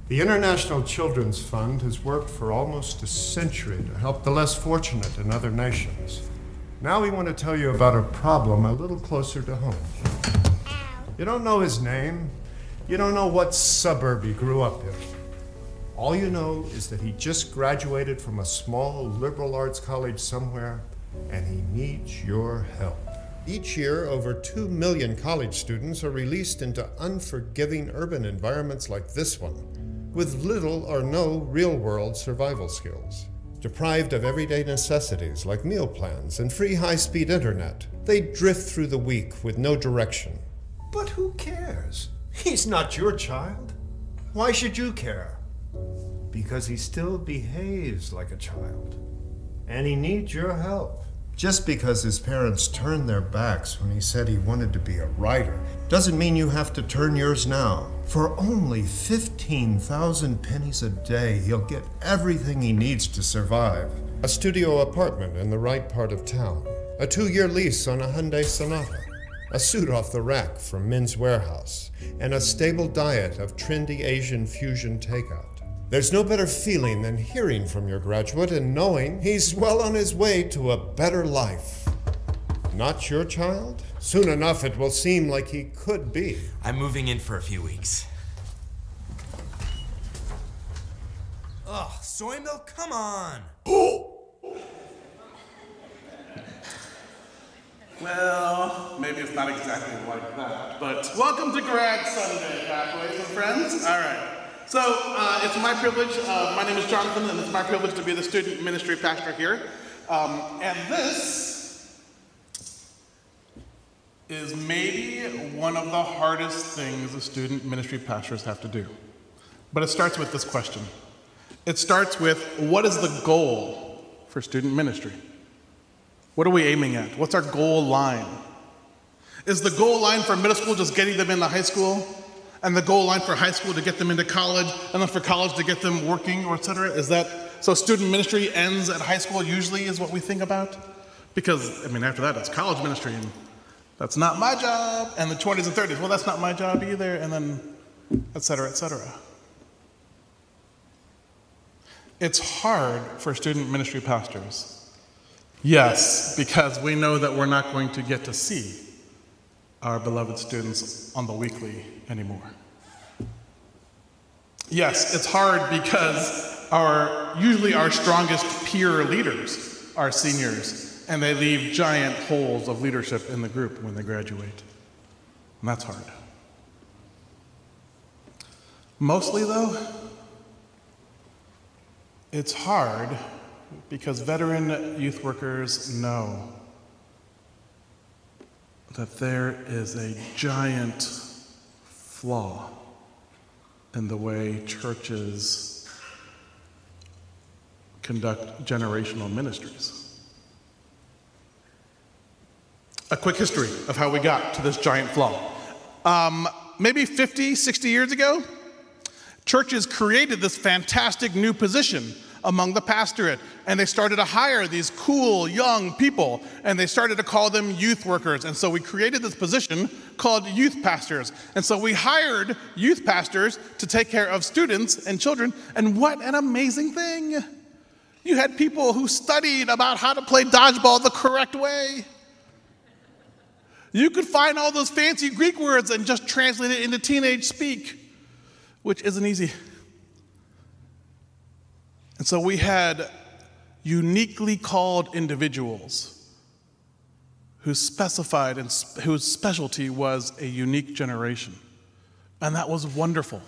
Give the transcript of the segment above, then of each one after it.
The International Children's Fund has worked for almost a century to help the less fortunate in other nations. Now we want to tell you about a problem a little closer to home. You don't know his name. You don't know what suburb he grew up in. All you know is that he just graduated from a small liberal arts college somewhere, and he needs your help. Each year, over 2 million college students are released into unforgiving urban environments like this one, with little or no real-world survival skills. Deprived of everyday necessities like meal plans and free high-speed internet, they drift through the week with no direction. But who cares? He's not your child. Why should you care? Because he still behaves like a child. And he needs your help. Just because his parents turned their backs when he said he wanted to be a writer doesn't mean you have to turn yours now. For only 15,000 pennies a day, he'll get everything he needs to survive. A studio apartment in the right part of town. A 2-year lease on a Hyundai Sonata. A suit off the rack from Men's Warehouse, and a stable diet of trendy Asian fusion takeout. There's no better feeling than hearing from your graduate and knowing he's well on his way to a better life. Not your child? Soon enough it will seem like he could be. I'm moving in for a few weeks. Ugh, soy milk, come on! Well, maybe it's not exactly like that, but welcome to Grad Sunday, Pathways and friends. All right. So, it's my privilege, my name is Jonathan, and it's my privilege to be the student ministry pastor here. And this is maybe one of the hardest things the student ministry pastors have to do. But it starts with this question. It starts with, what is the goal for student ministry? What are we aiming at? What's our goal line? Is the goal line for middle school just getting them into high school? And the goal line for high school to get them into college, and then for college to get them working, or et cetera? Is that, so student ministry ends at high school usually is what we think about? Because, after that, it's college ministry, and that's not my job. And the 20s and 30s, well, that's not my job either, and then et cetera, et cetera. It's hard for student ministry pastors. Yes, because we know that we're not going to get to see our beloved students on the weekly anymore. Yes, it's hard because usually our strongest peer leaders are seniors, and they leave giant holes of leadership in the group when they graduate. And that's hard. Mostly, though, it's hard because veteran youth workers know that there is a giant flaw in the way churches conduct generational ministries. A quick history of how we got to this giant flaw. Maybe 50, 60 years ago, churches created this fantastic new position among the pastorate, and they started to hire these cool young people, and they started to call them youth workers. And so we created this position called youth pastors. And so we hired youth pastors to take care of students and children, and what an amazing thing. You had people who studied about how to play dodgeball the correct way. You could find all those fancy Greek words and just translate it into teenage speak, which isn't easy. And so we had uniquely called individuals who specified and whose specialty was a unique generation. And that was wonderful.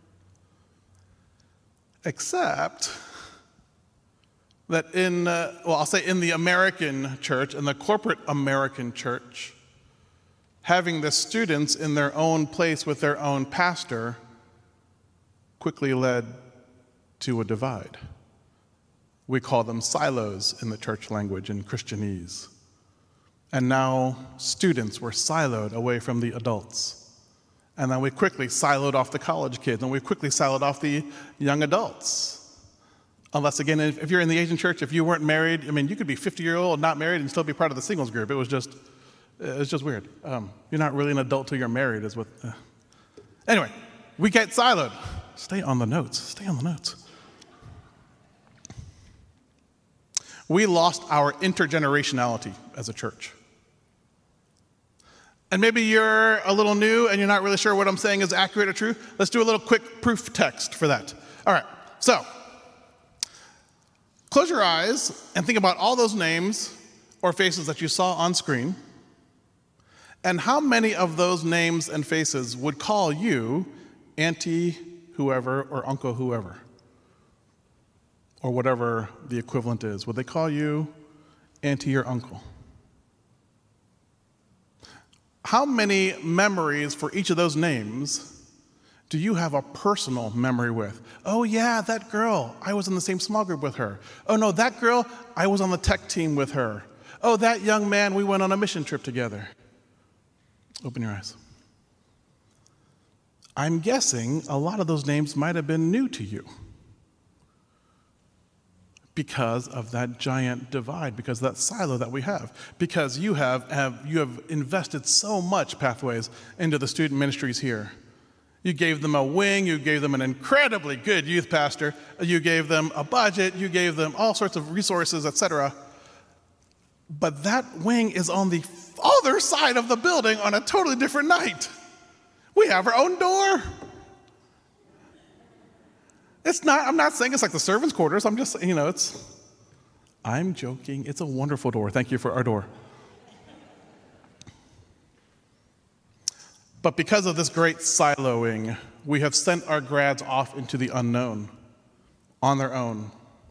Except that in the American church, in the corporate American church, having the students in their own place with their own pastor quickly led to a divide. We call them silos in the church language in Christianese. And now students were siloed away from the adults. And then we quickly siloed off the college kids, and we quickly siloed off the young adults. Unless, again, if you're in the Asian church, if you weren't married, you could be 50-year-old, not married, and still be part of the singles group. It was just weird. You're not really an adult till you're married, is what. Anyway, we get siloed. Stay on the notes. Stay on the notes. We lost our intergenerationality as a church. And maybe you're a little new and you're not really sure what I'm saying is accurate or true. Let's do a little quick proof text for that. All right, so close your eyes and think about all those names or faces that you saw on screen. And how many of those names and faces would call you Auntie whoever or Uncle whoever? Or whatever the equivalent is. Would they call you Auntie or Uncle? How many memories for each of those names do you have a personal memory with? Oh yeah, that girl, I was in the same small group with her. Oh no, that girl, I was on the tech team with her. Oh, that young man, we went on a mission trip together. Open your eyes. I'm guessing a lot of those names might have been new to you because of that giant divide, because of that silo that we have, because you have invested so much, Pathways, into the student ministries here. You gave them a wing, you gave them an incredibly good youth pastor, you gave them a budget, you gave them all sorts of resources, etc. But that wing is on the other side of the building on a totally different night. We have our own door. I'm not saying it's like the servants' quarters. I'm just saying, I'm joking. It's a wonderful door. Thank you for our door. But because of this great siloing, we have sent our grads off into the unknown on their own.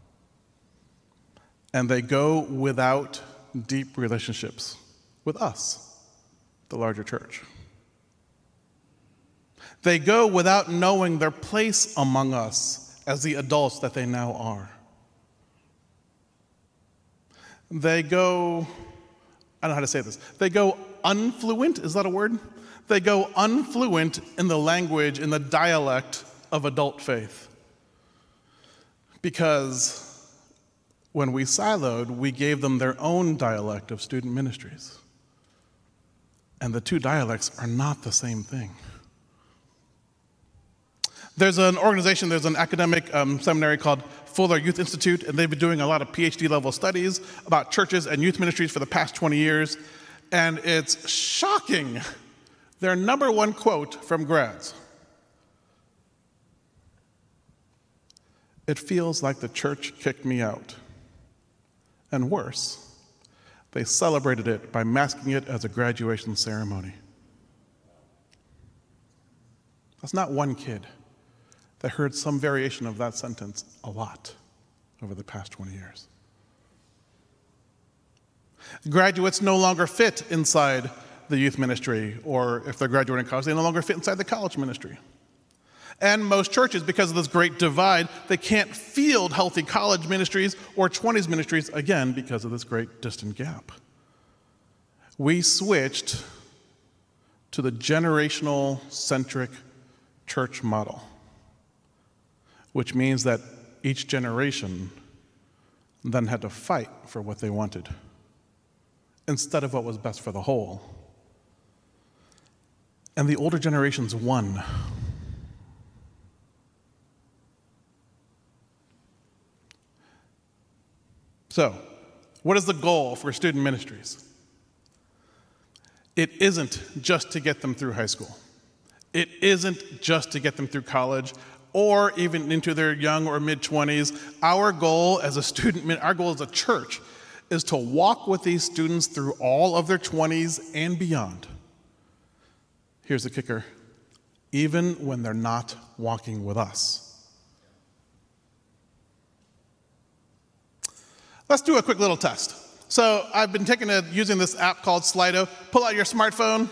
And they go without deep relationships with us, the larger church. They go without knowing their place among us as the adults that they now are. They go, I don't know how to say this, they go unfluent, is that a word? They go unfluent in the language, in the dialect of adult faith. Because when we siloed, we gave them their own dialect of student ministries. And the two dialects are not the same thing. There's an organization, there's an academic seminary called Fuller Youth Institute, and they've been doing a lot of PhD level studies about churches and youth ministries for the past 20 years. And it's shocking. Their number one quote from grads: "It feels like the church kicked me out." And worse, they celebrated it by masking it as a graduation ceremony. That's not one kid. That heard some variation of that sentence a lot over the past 20 years. Graduates no longer fit inside the youth ministry, or if they're graduating college, they no longer fit inside the college ministry. And most churches, because of this great divide, they can't field healthy college ministries or 20s ministries, again, because of this great distant gap. We switched to the generational-centric church model, which means that each generation then had to fight for what they wanted instead of what was best for the whole. And the older generations won. So, what is the goal for student ministries? It isn't just to get them through high school. It isn't just to get them through college or even into their young or mid-20s. Our goal as a church is to walk with these students through all of their 20s and beyond. Here's the kicker: even when they're not walking with us. Let's do a quick little test. So I've been using this app called Slido. Pull out your smartphone.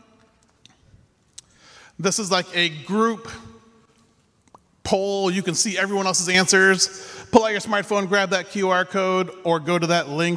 This is like a group poll. You can see everyone else's answers. Pull out your smartphone, grab that QR code, or go to that link.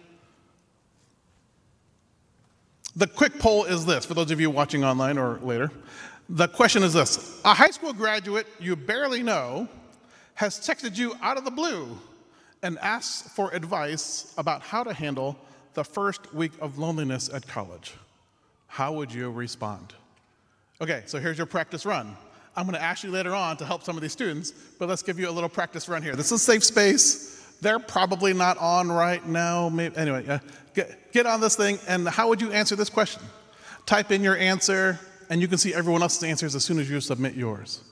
The quick poll is this, for those of you watching online or later. The question is this: a high school graduate you barely know has texted you out of the blue and asks for advice about how to handle the first week of loneliness at college. How would you respond? Okay, so here's your practice run. I'm going to ask you later on to help some of these students, but let's give you a little practice run here. This is a safe space. They're probably not on right now. Maybe, anyway, get on this thing, and how would you answer this question? Type in your answer, and you can see everyone else's answers as soon as you submit yours.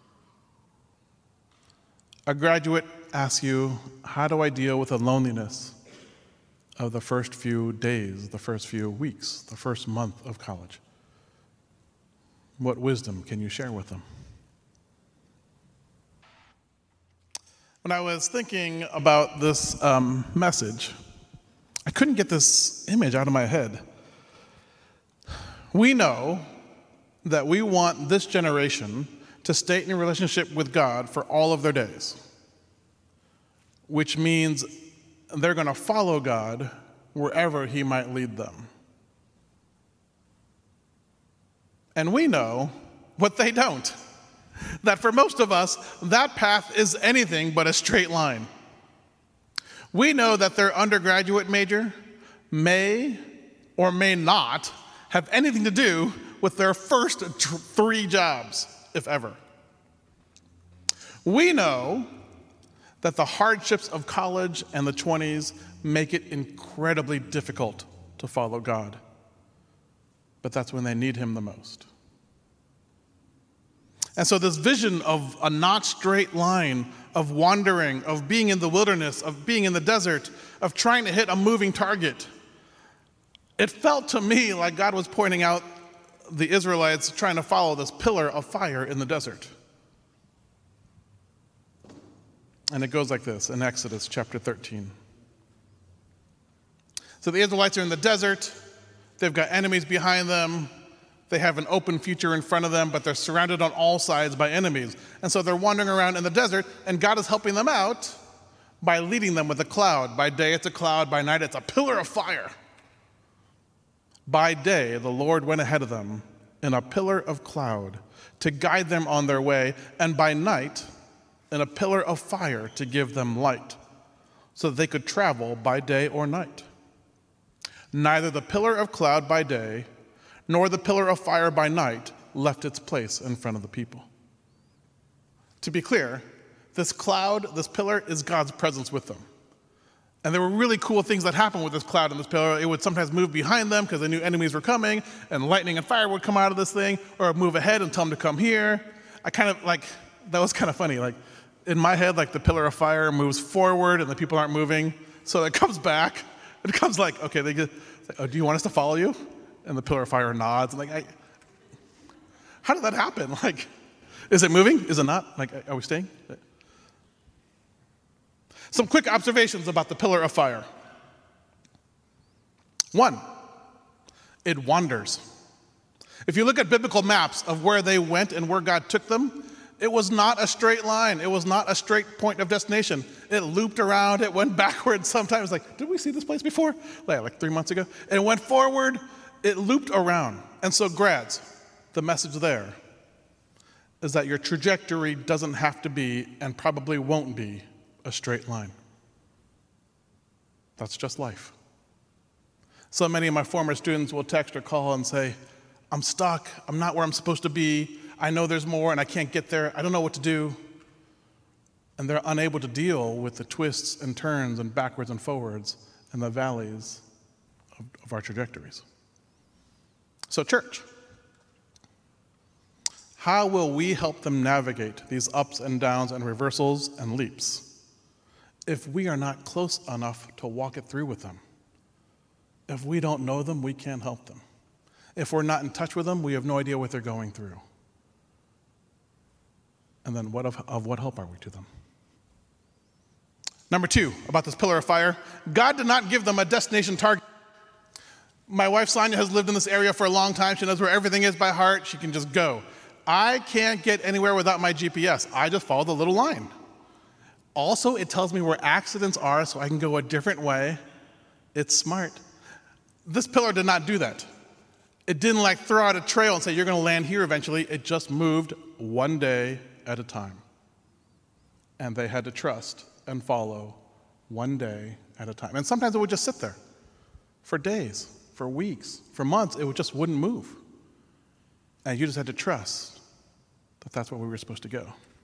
A graduate asks you, how do I deal with the loneliness of the first few days, the first few weeks, the first month of college? What wisdom can you share with them? When I was thinking about this message, I couldn't get this image out of my head. We know that we want this generation to stay in a relationship with God for all of their days, which means they're going to follow God wherever He might lead them. And we know what they don't. That for most of us, that path is anything but a straight line. We know that their undergraduate major may or may not have anything to do with their first 3 jobs, if ever. We know that the hardships of college and the 20s make it incredibly difficult to follow God. But that's when they need Him the most. And so this vision of a not straight line, of wandering, of being in the wilderness, of being in the desert, of trying to hit a moving target, it felt to me like God was pointing out the Israelites trying to follow this pillar of fire in the desert. And it goes like this in Exodus chapter 13. So the Israelites are in the desert. They've got enemies behind them. They have an open future in front of them, but they're surrounded on all sides by enemies. And so they're wandering around in the desert, and God is helping them out by leading them with a cloud. By day it's a cloud, by night it's a pillar of fire. By day the Lord went ahead of them in a pillar of cloud to guide them on their way, and by night in a pillar of fire to give them light, so that they could travel by day or night. Neither the pillar of cloud by day nor the pillar of fire by night left its place in front of the people. To be clear, this cloud, this pillar, is God's presence with them. And there were really cool things that happened with this cloud and this pillar. It would sometimes move behind them because they knew enemies were coming, and lightning and fire would come out of this thing, or move ahead and tell them to come here. That was kind of funny. Like, in my head, like the pillar of fire moves forward and the people aren't moving, so it comes back. It comes like, okay, do you want us to follow you? And the pillar of fire nods. How did that happen? Like, is it moving? Is it not? Like, are we staying? Some quick observations about the pillar of fire. 1, it wanders. If you look at biblical maps of where they went and where God took them, it was not a straight line. It was not a straight point of destination. It looped around. It went backwards sometimes. Like, did we see this place before? Like 3 months ago. And it went forward. It looped around. And so, grads, the message there is that your trajectory doesn't have to be, and probably won't be, a straight line. That's just life. So many of my former students will text or call and say, I'm stuck. I'm not where I'm supposed to be. I know there's more and I can't get there. I don't know what to do. And they're unable to deal with the twists and turns and backwards and forwards and the valleys of our trajectories. So, church, how will we help them navigate these ups and downs and reversals and leaps if we are not close enough to walk it through with them? If we don't know them, we can't help them. If we're not in touch with them, we have no idea what they're going through. And then of what help are we to them? Number 2, about this pillar of fire, God did not give them a destination target. My wife, Sonia, has lived in this area for a long time. She knows where everything is by heart. She can just go. I can't get anywhere without my GPS. I just follow the little line. Also, it tells me where accidents are so I can go a different way. It's smart. This pillar did not do that. It didn't throw out a trail and say, you're going to land here eventually. It just moved one day at a time. And they had to trust and follow one day at a time. And sometimes it would just sit there for days, for weeks, for months. It just wouldn't move. And you just had to trust that that's where we were supposed to go.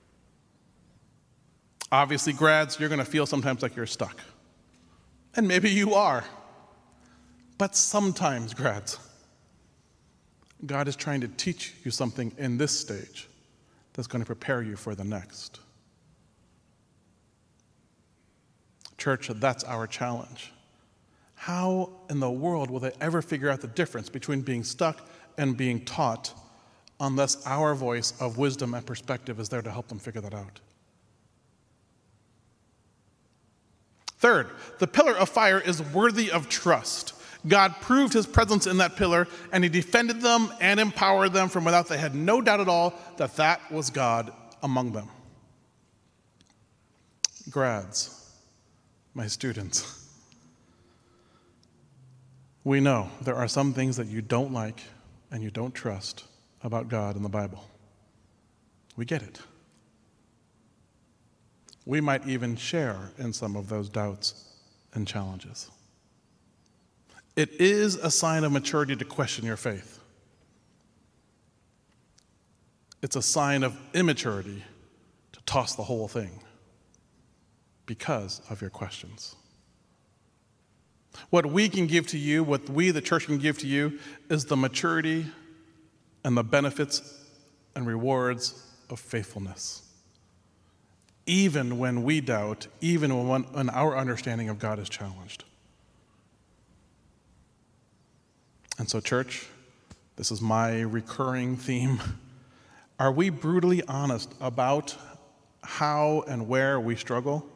Obviously, grads, you're going to feel sometimes like you're stuck. And maybe you are. But sometimes, grads, God is trying to teach you something in this stage that's going to prepare you for the next. Church, that's our challenge. How in the world will they ever figure out the difference between being stuck and being taught unless our voice of wisdom and perspective is there to help them figure that out? Third, the pillar of fire is worthy of trust. God proved his presence in that pillar, and he defended them and empowered them from without. They had no doubt at all that that was God among them. Grads, my students, we know there are some things that you don't like and you don't trust about God in the Bible. We get it. We might even share in some of those doubts and challenges. It is a sign of maturity to question your faith. It's a sign of immaturity to toss the whole thing because of your questions. What we can give to you, what we, the church, can give to you is the maturity and the benefits and rewards of faithfulness. Even when we doubt, even when our understanding of God is challenged. And so, church, this is my recurring theme. Are we brutally honest about how and where we struggle?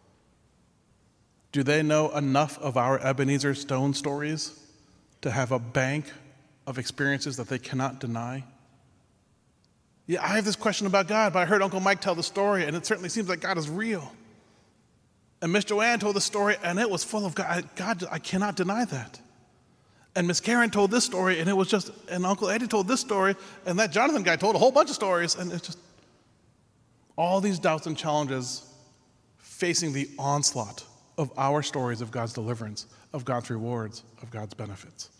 Do they know enough of our Ebenezer Stone stories to have a bank of experiences that they cannot deny? Yeah, I have this question about God, but I heard Uncle Mike tell the story, and it certainly seems like God is real. And Miss Joanne told the story, and it was full of God. I cannot deny that. And Miss Karen told this story, and it was just, and Uncle Eddie told this story, and that Jonathan guy told a whole bunch of stories, and it's just all these doubts and challenges facing the onslaught of our stories of God's deliverance, of God's rewards, of God's benefits.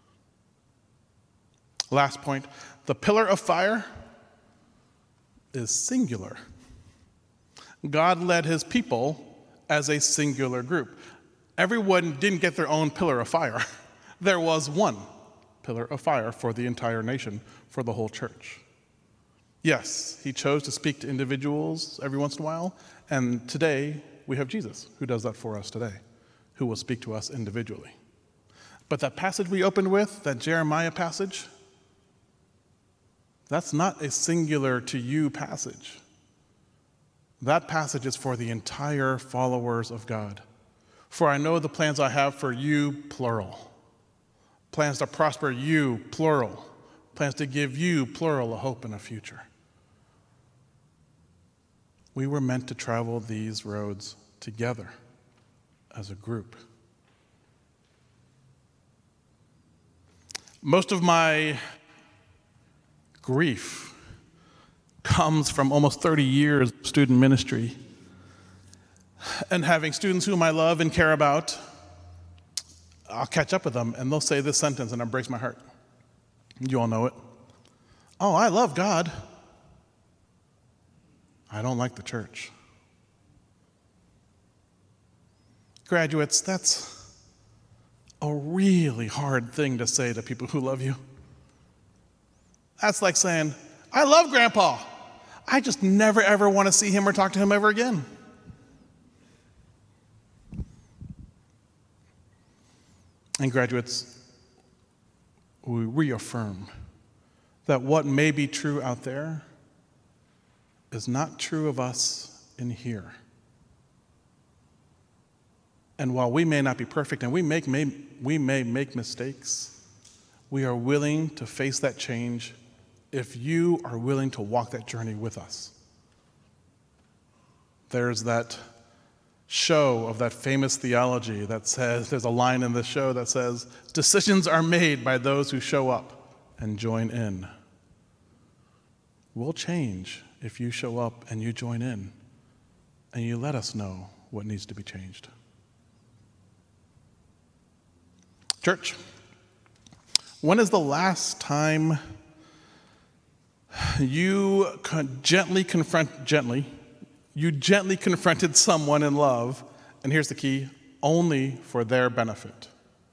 Last point, the pillar of fire is singular. God led his people as a singular group. Everyone didn't get their own pillar of fire. There was one pillar of fire for the entire nation, for the whole church. Yes, he chose to speak to individuals every once in a while, and today we have Jesus, who does that for us today, who will speak to us individually. But that passage we opened with, that Jeremiah passage, that's not a singular to you passage. That passage is for the entire followers of God. For I know the plans I have for you, plural. Plans to prosper you, plural. Plans to give you, plural, a hope and a future. We were meant to travel these roads together as a group. Most of my grief comes from almost 30 years of student ministry and having students whom I love and care about. I'll catch up with them and they'll say this sentence and it breaks my heart. You all know it. Oh, I love God. I don't like the church. Graduates, that's a really hard thing to say to people who love you. That's like saying, I love Grandpa. I just never, ever want to see him or talk to him ever again. And graduates, we reaffirm that what may be true out there is not true of us in here. And while we may not be perfect and we may make mistakes, we are willing to face that change if you are willing to walk that journey with us. There's that show of that famous theology that says, there's a line in the show that says, decisions are made by those who show up and join in. We'll change if you show up and you join in and you let us know what needs to be changed. Church, when is the last time You gently confronted someone in love, and here's the key, only for their benefit.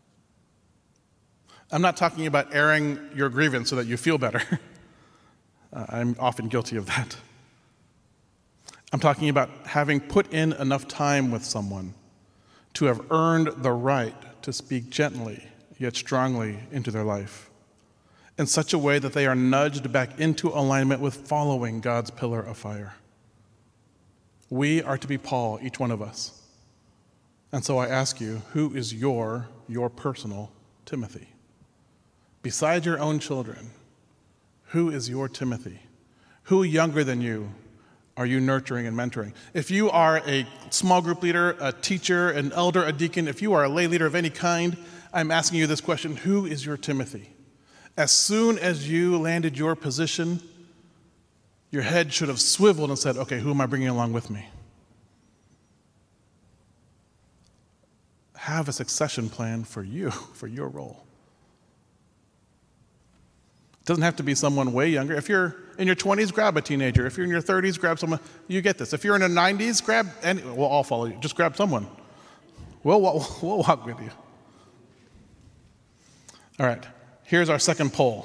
I'm not talking about airing your grievance so that you feel better. I'm often guilty of that. I'm talking about having put in enough time with someone to have earned the right to speak gently yet strongly into their life in such a way that they are nudged back into alignment with following God's pillar of fire. We are to be Paul, each one of us. And so I ask you, who is your personal Timothy? Besides your own children, who is your Timothy? Who younger than you are you nurturing and mentoring? If you are a small group leader, a teacher, an elder, a deacon, if you are a lay leader of any kind, I'm asking you this question, who is your Timothy? As soon as you landed your position, your head should have swiveled and said, okay, who am I bringing along with me? Have a succession plan for you, for your role. It doesn't have to be someone way younger. If you're in your 20s, grab a teenager. If you're in your 30s, grab someone. You get this. If you're in your 90s, we'll all follow you. Just grab someone. We'll walk with you. All right, here's our second poll.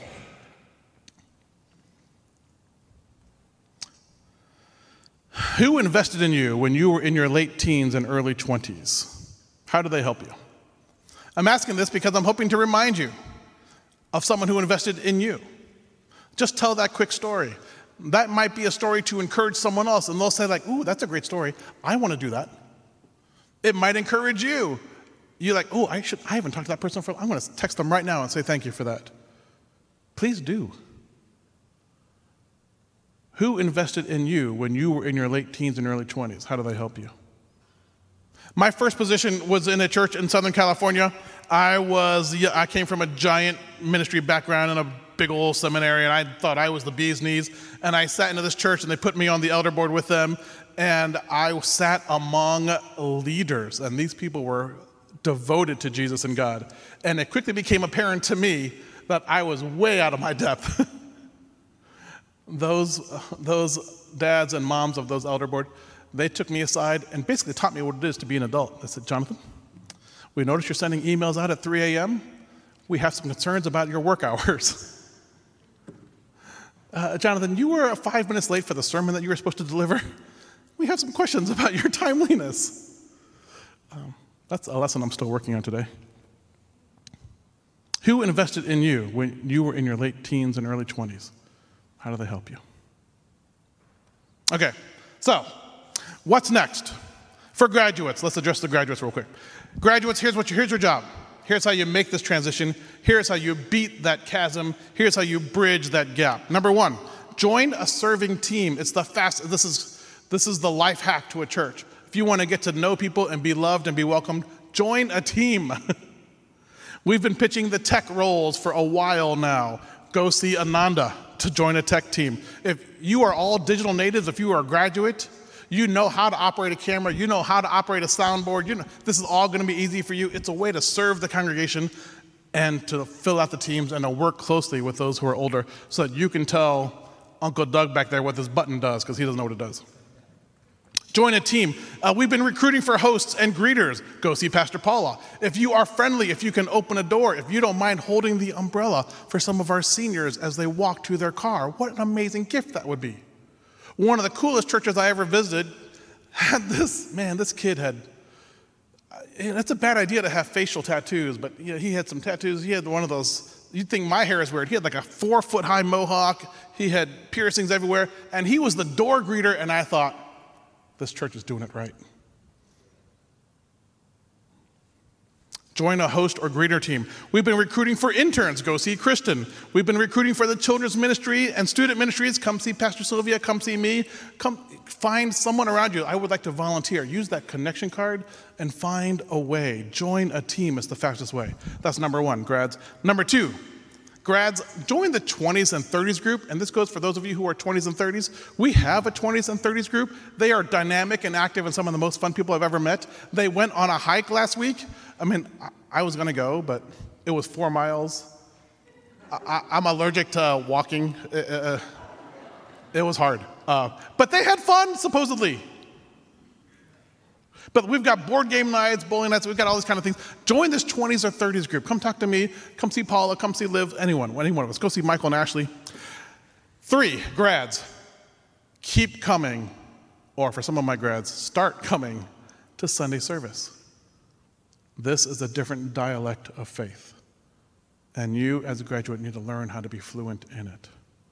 Who invested in you when you were in your late teens and early 20s? How did they help you? I'm asking this because I'm hoping to remind you of someone who invested in you. Just tell that quick story. That might be a story to encourage someone else, and they'll say like, ooh, that's a great story. I want to do that. It might encourage you. You're like, oh, I haven't talked to that person I'm going to text them right now and say thank you for that. Please do. Who invested in you when you were in your late teens and early 20s? How do they help you? My first position was in a church in Southern California. I came from a giant ministry background in a big old seminary, and I thought I was the bee's knees. And I sat into this church, and they put me on the elder board with them, and I sat among leaders, and these people were devoted to Jesus and God. And it quickly became apparent to me that I was way out of my depth. Those dads and moms of those elder board, they took me aside and basically taught me what it is to be an adult. They said, Jonathan, we noticed you're sending emails out at 3 a.m. We have some concerns about your work hours. Jonathan, you were 5 minutes late for the sermon that you were supposed to deliver. We have some questions about your timeliness. That's a lesson I'm still working on today. Who invested in you when you were in your late teens and early 20s? How do they help you? Okay, so what's next? For graduates, let's address the graduates real quick. Graduates, here's your job. Here's how you make this transition. Here's how you beat that chasm. Here's how you bridge that gap. Number one, join a serving team. It's this is the life hack to a church. If you want to get to know people and be loved and be welcomed, join a team. We've been pitching the tech roles for a while now. Go see Ananda to join a tech team. If you are all digital natives, if you are a graduate, you know how to operate a camera, you know how to operate a soundboard, this is all going to be easy for you. It's a way to serve the congregation and to fill out the teams and to work closely with those who are older so that you can tell Uncle Doug back there what this button does because he doesn't know what it does. Join a team. We've been recruiting for hosts and greeters. Go see Pastor Paula. If you are friendly, if you can open a door, if you don't mind holding the umbrella for some of our seniors as they walk to their car, what an amazing gift that would be. One of the coolest churches I ever visited had this kid had, it's a bad idea to have facial tattoos, but he had some tattoos. He had one of those, you'd think my hair is weird. He had like a 4-foot-high mohawk. He had piercings everywhere, and he was the door greeter, and I thought, this church is doing it right. Join a host or greeter team. We've been recruiting for interns. Go see Kristen. We've been recruiting for the children's ministry and student ministries. Come see Pastor Sylvia. Come see me. Come find someone around you. I would like to volunteer. Use that connection card and find a way. Join a team is the fastest way. That's number one, grads. Number two, grads, join the 20s and 30s group, and this goes for those of you who are 20s and 30s. We have a 20s and 30s group. They are dynamic and active and some of the most fun people I've ever met. They went on a hike last week. I was going to go, but it was 4 miles. I'm allergic to walking. It was hard. But they had fun, supposedly. But we've got board game nights, bowling nights, we've got all these kind of things. Join this 20s or 30s group. Come talk to me. Come see Paula. Come see Liv. Any one of us. Go see Michael and Ashley. 3, grads. Keep coming, or for some of my grads, start coming to Sunday service. This is a different dialect of faith. And you, as a graduate, need to learn how to be fluent in it.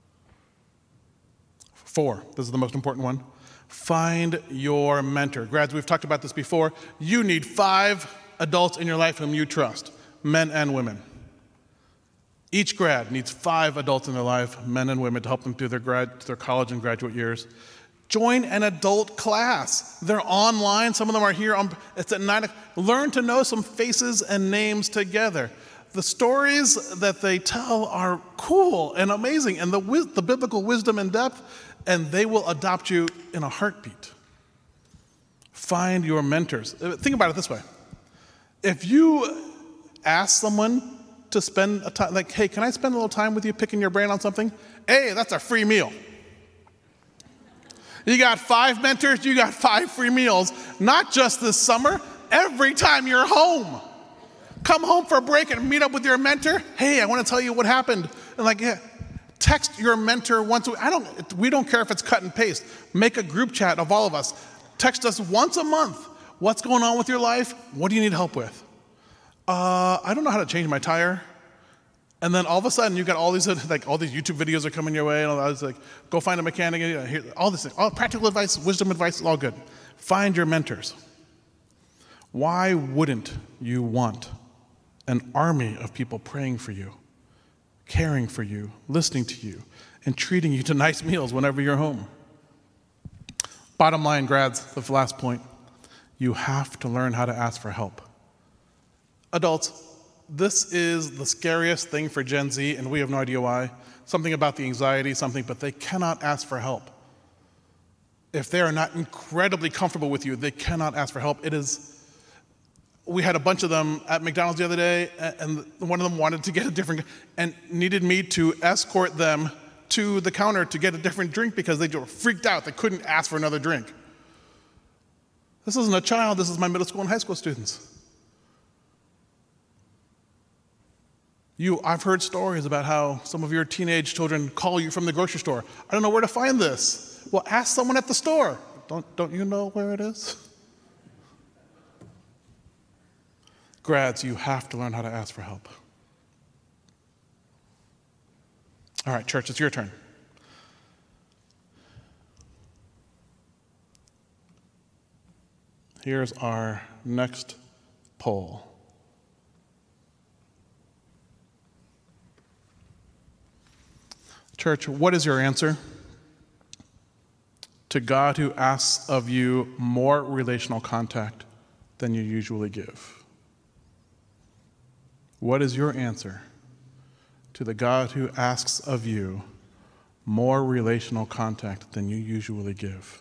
4, this is the most important one. Find your mentor. Grads, we've talked about this before. You need 5 adults in your life whom you trust, men and women. Each grad needs 5 adults in their life, men and women, to help them through their college and graduate years. Join an adult class. They're online. Some of them are here. It's at 9 o'clock. Learn to know some faces and names together. The stories that they tell are cool and amazing, and the biblical wisdom and depth, and they will adopt you in a heartbeat. Find your mentors. Think about it this way. If you ask someone to spend a time, like, hey, can I spend a little time with you picking your brain on something? Hey, that's a free meal. You got 5 mentors, you got 5 free meals, not just this summer, every time you're home. Come home for a break and meet up with your mentor. Hey, I want to tell you what happened. And yeah, text your mentor once a week. We don't care if it's cut and paste. Make a group chat of all of us. Text us once a month. What's going on with your life? What do you need help with? I don't know how to change my tire. And then all of a sudden, you got all these YouTube videos are coming your way, and all that. Go find a mechanic. All this, all practical advice, wisdom advice, all good. Find your mentors. Why wouldn't you want an army of people praying for you, caring for you, listening to you, and treating you to nice meals whenever you're home? Bottom line, grads, the last point, you have to learn how to ask for help. Adults, this is the scariest thing for Gen Z, and we have no idea why. Something about the anxiety, but they cannot ask for help. If they are not incredibly comfortable with you, they cannot ask for help. We had a bunch of them at McDonald's the other day, and one of them wanted to get a different, and needed me to escort them to the counter to get a different drink because they were freaked out. They couldn't ask for another drink. This isn't a child, this is my middle school and high school students. I've heard stories about how some of your teenage children call you from the grocery store. I don't know where to find this. Well, ask someone at the store. Don't you know where it is? Grads, you have to learn how to ask for help. All right, church, it's your turn. Here's our next poll. Church, what is your answer to God who asks of you more relational contact than you usually give? What is your answer to the God who asks of you more relational contact than you usually give?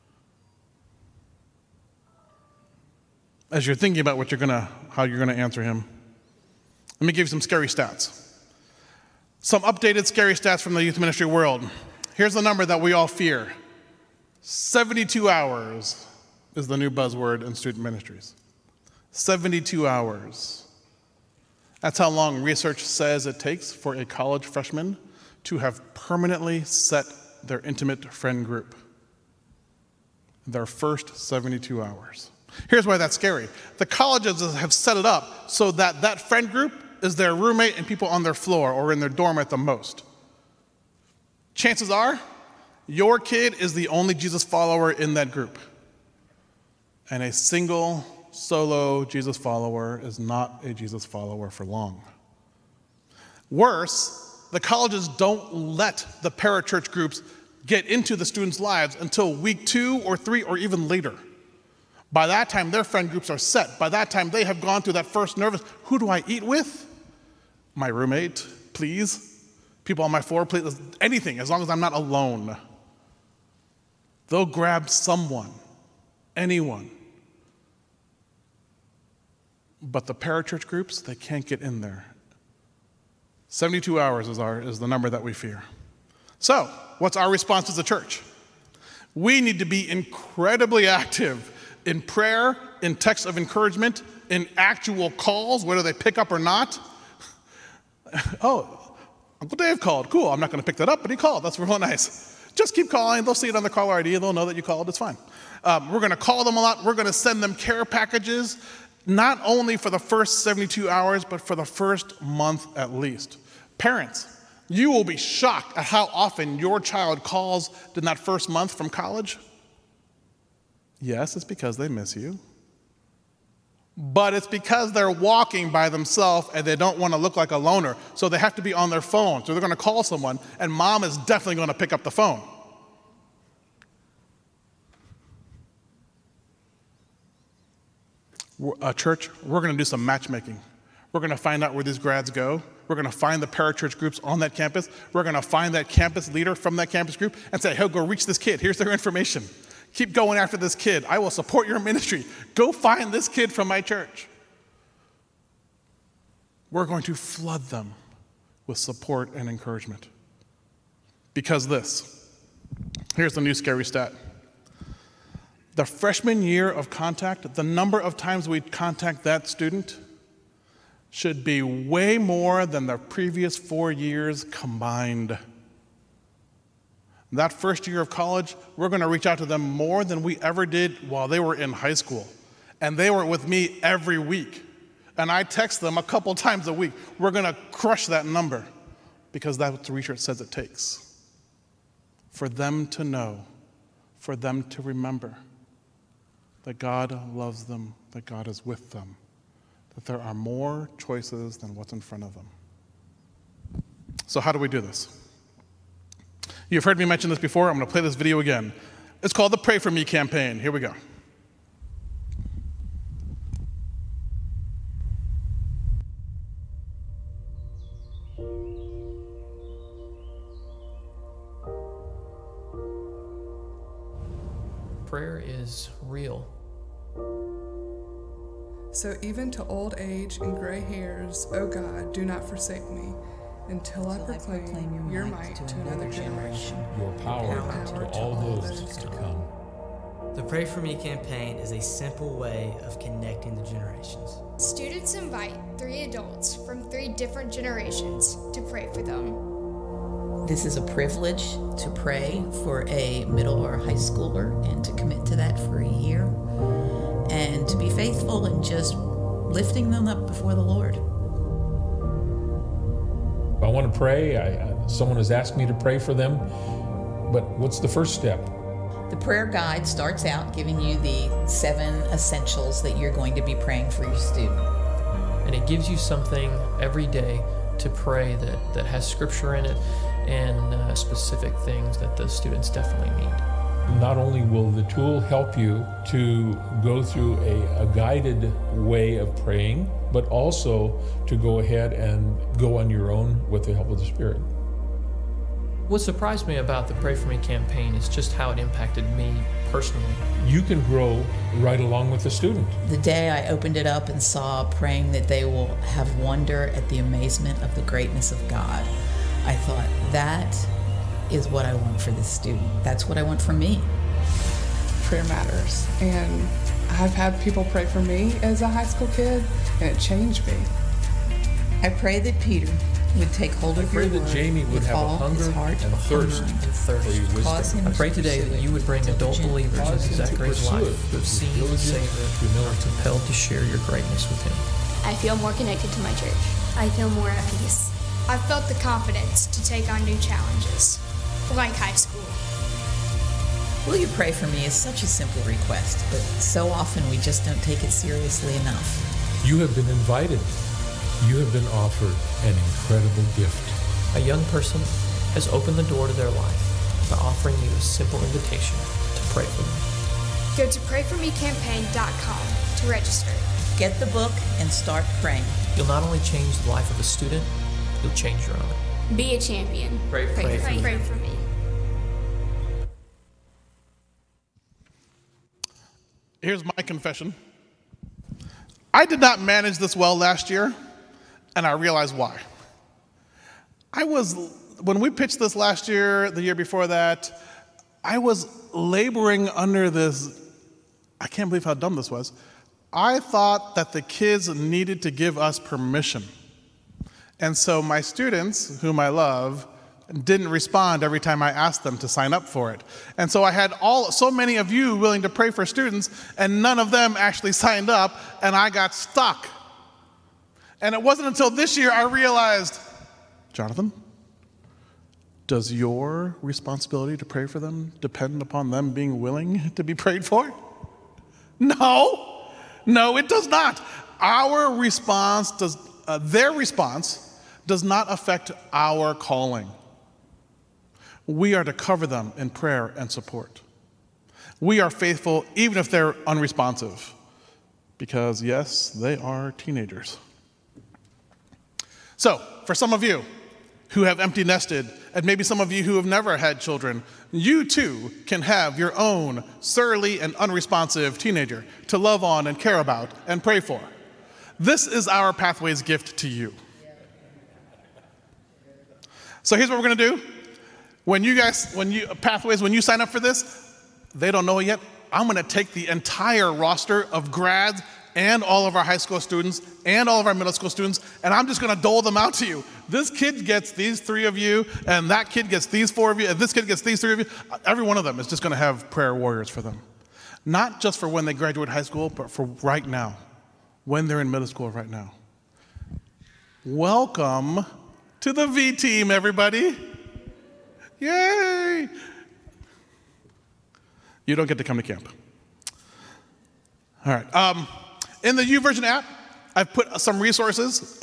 As you're thinking about how you're gonna answer him, let me give you some scary stats. Some updated scary stats from the youth ministry world. Here's the number that we all fear. 72 hours is the new buzzword in student ministries. 72 hours. That's how long research says it takes for a college freshman to have permanently set their intimate friend group. Their first 72 hours. Here's why that's scary. The colleges have set it up so that friend group is their roommate and people on their floor or in their dorm at the most. Chances are, your kid is the only Jesus follower in that group. And a single, solo Jesus follower is not a Jesus follower for long. Worse, the colleges don't let the parachurch groups get into the students' lives until week 2 or 3 or even later. By that time, their friend groups are set. By that time, they have gone through that first nervous, who do I eat with? My roommate, please. People on my floor, please. Anything, as long as I'm not alone. They'll grab someone, anyone. But the parachurch groups, they can't get in there. 72 hours is the number that we fear. So, what's our response as a church? We need to be incredibly active in prayer, in texts of encouragement, in actual calls, whether they pick up or not. Oh, Uncle Dave called. Cool, I'm not going to pick that up, but he called. That's real nice. Just keep calling. They'll see it on the caller ID. They'll know that you called. It's fine. We're going to call them a lot. We're going to send them care packages, not only for the first 72 hours, but for the first month at least. Parents, you will be shocked at how often your child calls in that first month from college. Yes, it's because they miss you. But it's because they're walking by themselves and they don't want to look like a loner, so they have to be on their phone. So they're going to call someone, and mom is definitely going to pick up the phone. Church, we're going to do some matchmaking. We're going to find out where these grads go. We're going to find the parachurch groups on that campus. We're going to find that campus leader from that campus group and say, hey, go reach this kid. Here's their information. Keep going after this kid. I will support your ministry. Go find this kid from my church. We're going to flood them with support and encouragement. Because here's the new scary stat. The freshman year of contact, the number of times we contact that student should be way more than the previous 4 years combined. That first year of college, we're going to reach out to them more than we ever did while they were in high school. And they were with me every week. And I text them a couple times a week. We're going to crush that number because that's what the research says it takes. For them to know, for them to remember that God loves them, that God is with them, that there are more choices than what's in front of them. So how do we do this? You've heard me mention this before. I'm going to play this video again. It's called the Pray For Me campaign. Here we go. Prayer is real. So even to old age and gray hairs, O God, do not forsake me until I proclaim your might to another generation, your power to all those to come. The Pray For Me campaign is a simple way of connecting the generations. Students invite 3 adults from 3 different generations to pray for them. This is a privilege to pray for a middle or high schooler and to commit to that for a year and to be faithful in just lifting them up before the Lord. I want to pray. Someone has asked me to pray for them, but what's the first step? The prayer guide starts out giving you the 7 essentials that you're going to be praying for your student. And it gives you something every day to pray that has scripture in it and specific things that the students definitely need. Not only will the tool help you to go through a guided way of praying, but also to go ahead and go on your own with the help of the Spirit. What surprised me about the Pray For Me campaign is just how it impacted me personally. You can grow right along with the student. The day I opened it up and saw praying that they will have wonder at the amazement of the greatness of God, I thought, that is what I want for this student. That's what I want for me. Prayer matters. And I've had people pray for me as a high school kid, and it changed me. I pray that Peter would take hold of your I pray word that Jamie would with have a all his hunger heart and thirst mind. for your Cause wisdom. him I pray to today pursue that it you would bring adult diligently. believers Cause into him to Zachary's pursue life it who have with seen, diligence, savored, humility. and are compelled to share your greatness with him. I feel more connected to my church. I feel more at peace. I felt the confidence to take on new challenges, like high school. Will you pray for me is such a simple request, but so often we just don't take it seriously enough. You have been invited. You have been offered an incredible gift. A young person has opened the door to their life by offering you a simple invitation to pray for them. Go to prayformecampaign.com to register. Get the book and start praying. You'll not only change the life of a student, you'll change your own. Be a champion. Pray for me. Pray for me. Here's my confession. I did not manage this well last year, and I realized why. I was when we pitched this last year, the year before that, I was laboring under this, I can't believe how dumb this was. I thought that the kids needed to give us permission. And so my students, whom I love, didn't respond every time I asked them to sign up for it. And so I had so many of you willing to pray for students, and none of them actually signed up, and I got stuck. And it wasn't until this year I realized, Jonathan, does your responsibility to pray for them depend upon them being willing to be prayed for? No, it does not. Our response their response does not affect our calling. We are to cover them in prayer and support. We are faithful even if they're unresponsive, because yes, they are teenagers. So, for some of you who have empty nested, and maybe some of you who have never had children, you too can have your own surly and unresponsive teenager to love on and care about and pray for. This is our Pathways gift to you. So here's what we're going to do. When you sign up for this, they don't know it yet. I'm going to take the entire roster of grads and all of our high school students and all of our middle school students, and I'm just going to dole them out to you. This kid gets these 3 of you, and that kid gets these 4 of you, and this kid gets these 3 of you. Every one of them is just going to have prayer warriors for them. Not just for when they graduate high school, but for right now, when they're in middle school right now. Welcome to the V team, everybody. Yay! You don't get to come to camp. All right. In the YouVersion app, I've put some resources.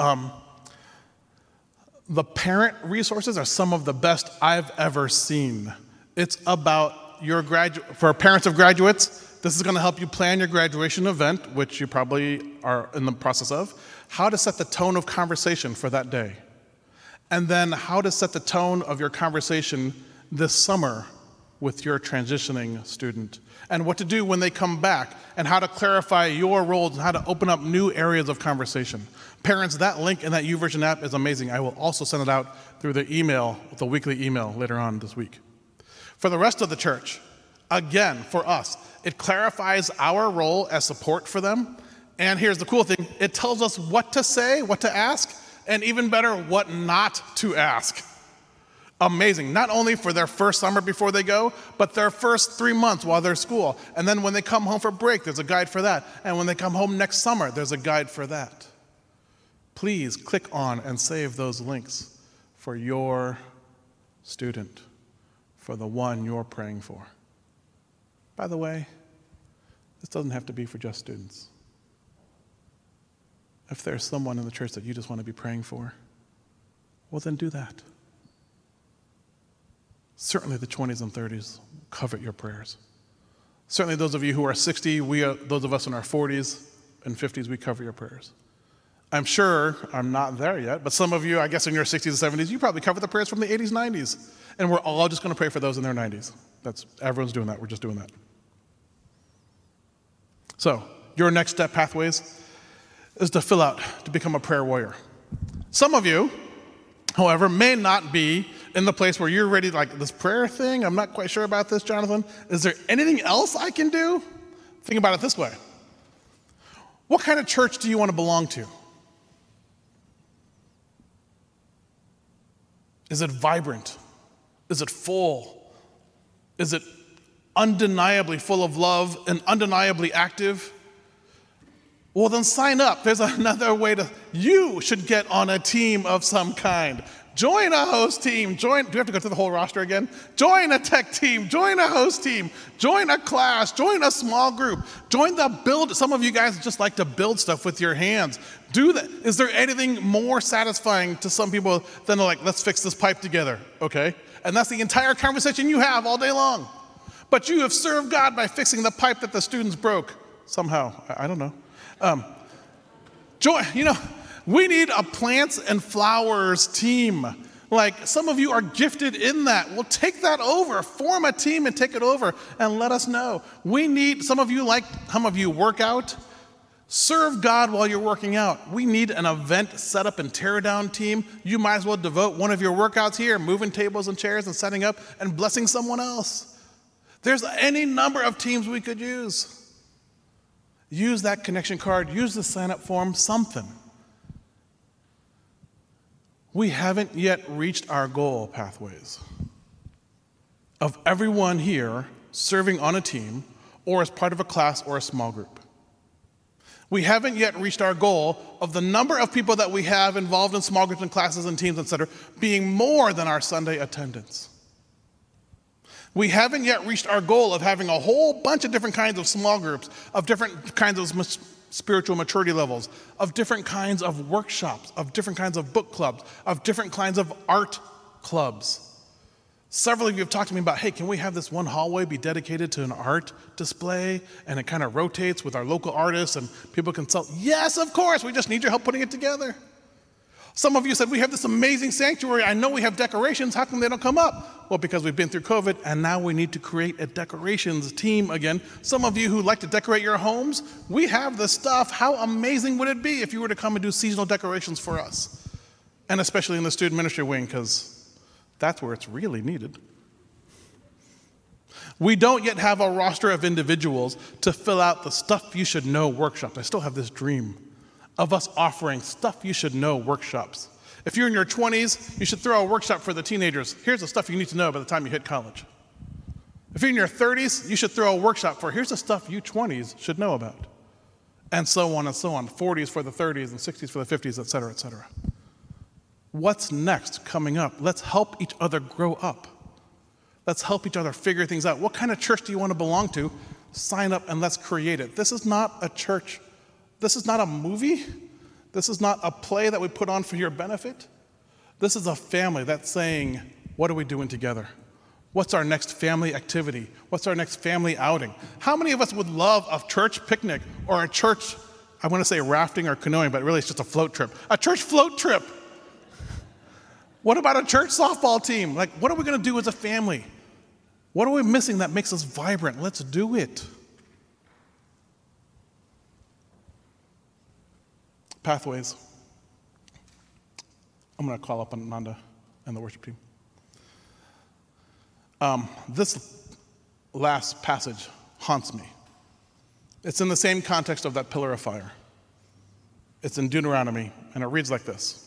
The parent resources are some of the best I've ever seen. It's about for parents of graduates. This is going to help you plan your graduation event, which you probably are in the process of. How to set the tone of conversation for that day. And then how to set the tone of your conversation this summer with your transitioning student, and what to do when they come back, and how to clarify your roles and how to open up new areas of conversation. Parents, that link in that YouVersion app is amazing. I will also send it out through the weekly email later on this week. For the rest of the church, again, for us, it clarifies our role as support for them. And here's the cool thing, it tells us what to say, what to ask, and even better, what not to ask. Amazing. Not only for their first summer before they go, but their first 3 months while they're at school. And then when they come home for break, there's a guide for that. And when they come home next summer, there's a guide for that. Please click on and save those links for your student, for the one you're praying for. By the way, this doesn't have to be for just students. If there's someone in the church that you just want to be praying for, well, then do that. Certainly the 20s and 30s covet your prayers. Certainly those of you who are 60, those of us in our 40s and 50s, we cover your prayers. I'm sure I'm not there yet, but some of you, I guess in your 60s and 70s, you probably cover the prayers from the 80s, 90s. And we're all just going to pray for those in their 90s. Everyone's doing that. We're just doing that. So, your next step, Pathways, is to fill out to become a prayer warrior. Some of you, however, may not be in the place where you're ready, like this prayer thing, I'm not quite sure about this, Jonathan. Is there anything else I can do? Think about it this way. What kind of church do you want to belong to? Is it vibrant? Is it full? Is it undeniably full of love and undeniably active? Well, then sign up. There's another way you should get on a team of some kind. Join a host team. Do we have to go through the whole roster again? Join a tech team. Join a host team. Join a class. Join a small group. Join the build. Some of you guys just like to build stuff with your hands. Do that. Is there anything more satisfying to some people than like, let's fix this pipe together, okay? And that's the entire conversation you have all day long. But you have served God by fixing the pipe that the students broke somehow. I don't know. We need a plants and flowers team. Like some of you are gifted in that. Well, take that over, form a team and take it over and let us know. Some of you work out. Serve God while you're working out. We need an event setup and tear down team. You might as well devote one of your workouts here, moving tables and chairs and setting up and blessing someone else. There's any number of teams we could use. Use that connection card, use the sign-up form, something. We haven't yet reached our goal, Pathways, of everyone here serving on a team or as part of a class or a small group. We haven't yet reached our goal of the number of people that we have involved in small groups and classes and teams, etc., being more than our Sunday attendance. We haven't yet reached our goal of having a whole bunch of different kinds of small groups, of different kinds of spiritual maturity levels, of different kinds of workshops, of different kinds of book clubs, of different kinds of art clubs. Several of you have talked to me about, hey, can we have this one hallway be dedicated to an art display and it kind of rotates with our local artists and people consult? Yes, of course, we just need your help putting it together. Some of you said, we have this amazing sanctuary. I know we have decorations. How come they don't come up? Well, because we've been through COVID and now we need to create a decorations team again. Some of you who like to decorate your homes, we have the stuff. How amazing would it be if you were to come and do seasonal decorations for us? And especially in the student ministry wing, because that's where it's really needed. We don't yet have a roster of individuals to fill out the Stuff You Should Know workshops. I still have this dream of us offering Stuff You Should Know workshops. If you're in your 20s, you should throw a workshop for the teenagers. Here's the stuff you need to know by the time you hit college. If you're in your 30s, you should throw a workshop for here's the stuff you 20s should know about. And so on and so on. 40s for the 30s and 60s for the 50s, et cetera, et cetera. What's next coming up? Let's help each other grow up. Let's help each other figure things out. What kind of church do you want to belong to? Sign up and let's create it. This is not a church. This is not a movie. This is not a play that we put on for your benefit. This is a family that's saying, what are we doing together? What's our next family activity? What's our next family outing? How many of us would love a church picnic or a church, I want to say rafting or canoeing, but really it's just a float trip. A church float trip. What about a church softball team? Like, what are we going to do as a family? What are we missing that makes us vibrant? Let's do it. Pathways. I'm going to call up Ananda and the worship team. This last passage haunts me. It's in the same context of that pillar of fire. It's in Deuteronomy, and it reads like this.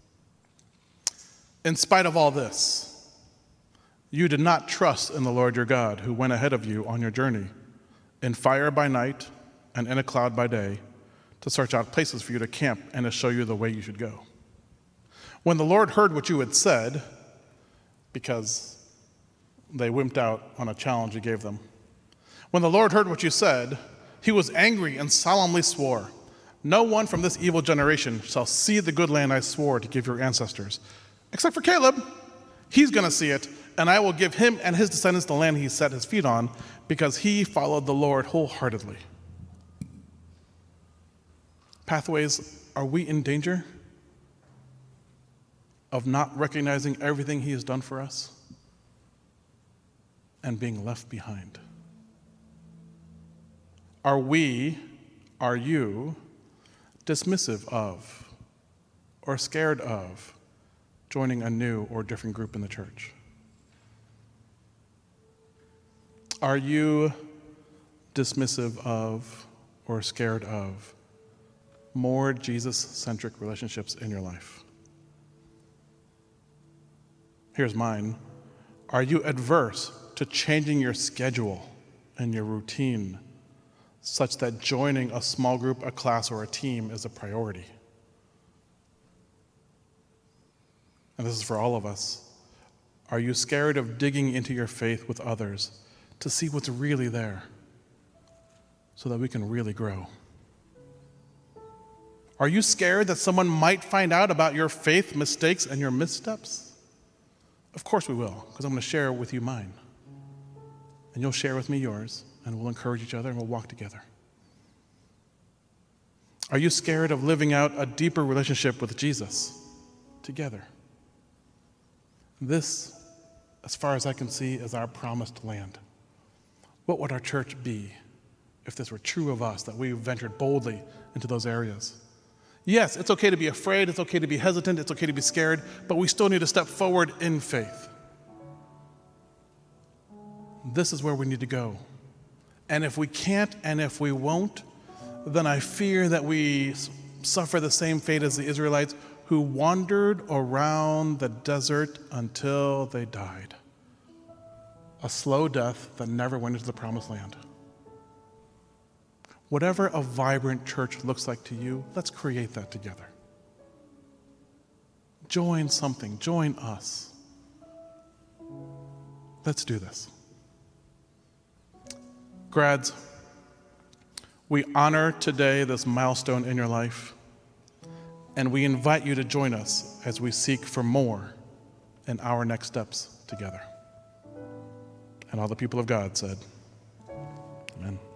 In spite of all this, you did not trust in the Lord your God, who went ahead of you on your journey, in fire by night and in a cloud by day, to search out places for you to camp and to show you the way you should go. When the Lord heard what you had said, because they wimped out on a challenge he gave them, when the Lord heard what you said, he was angry and solemnly swore, no one from this evil generation shall see the good land I swore to give your ancestors, except for Caleb. He's going to see it, and I will give him and his descendants the land he set his feet on, because he followed the Lord wholeheartedly. Pathways, are we in danger of not recognizing everything he has done for us and being left behind? Are you dismissive of or scared of joining a new or different group in the church? Are you dismissive of or scared of more Jesus-centric relationships in your life? Here's mine. Are you adverse to changing your schedule and your routine such that joining a small group, a class, or a team is a priority? And this is for all of us. Are you scared of digging into your faith with others to see what's really there so that we can really grow? Are you scared that someone might find out about your faith mistakes and your missteps? Of course we will, because I'm going to share with you mine. And you'll share with me yours, and we'll encourage each other and we'll walk together. Are you scared of living out a deeper relationship with Jesus together? This, as far as I can see, is our promised land. What would our church be if this were true of us, that we ventured boldly into those areas. Yes, it's okay to be afraid, it's okay to be hesitant, it's okay to be scared, but we still need to step forward in faith. This is where we need to go. And if we can't and if we won't, then I fear that we suffer the same fate as the Israelites who wandered around the desert until they died. A slow death that never went into the promised land. Whatever a vibrant church looks like to you, let's create that together. Join something, join us. Let's do this. Grads, we honor today this milestone in your life, and we invite you to join us as we seek for more in our next steps together. And all the people of God said, amen.